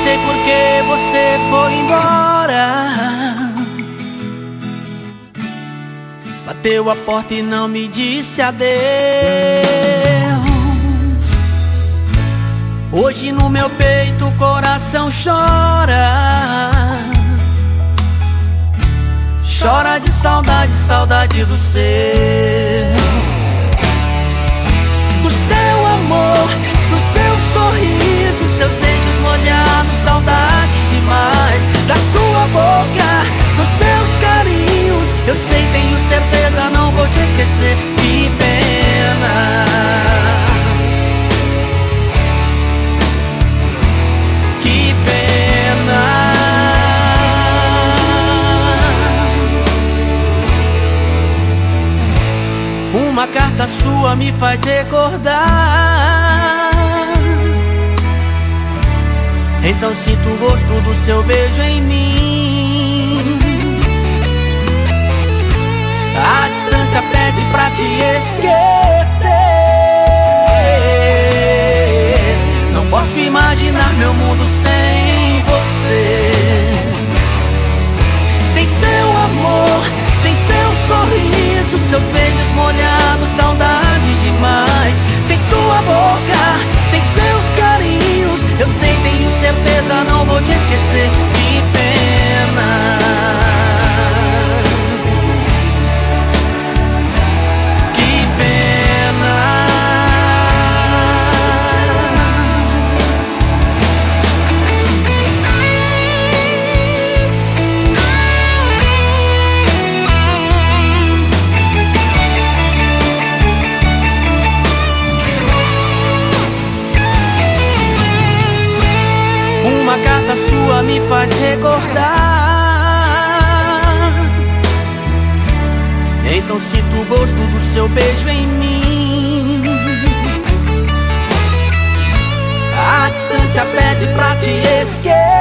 sei por que você foi embora. Bateu a porta e não me disse adeus. Hoje no meu peito o coração chora. Chora de saudade, saudade do seu amor, do seu sorriso, seus beijos molhados, saudades demais da sua boca, dos seus carinhos. Eu sei, tenho certeza, não vou te esquecer. Que pena, que pena. Uma carta sua me faz recordar. Então sinto o gosto do seu beijo em mim. A distância pede pra te esquecer. Não posso imaginar meu mundo sem você. Sem seu amor, sem seu sorriso, seus beijos molhados, saudades demais. Sem sua boca, sem seus carinhos. Eu sei, tenho certeza, não vou te esquecer. Que pena, que pena. Uma carta sua me faz recordar. Então sinto o gosto do seu beijo em mim. A distância pede pra te esquecer.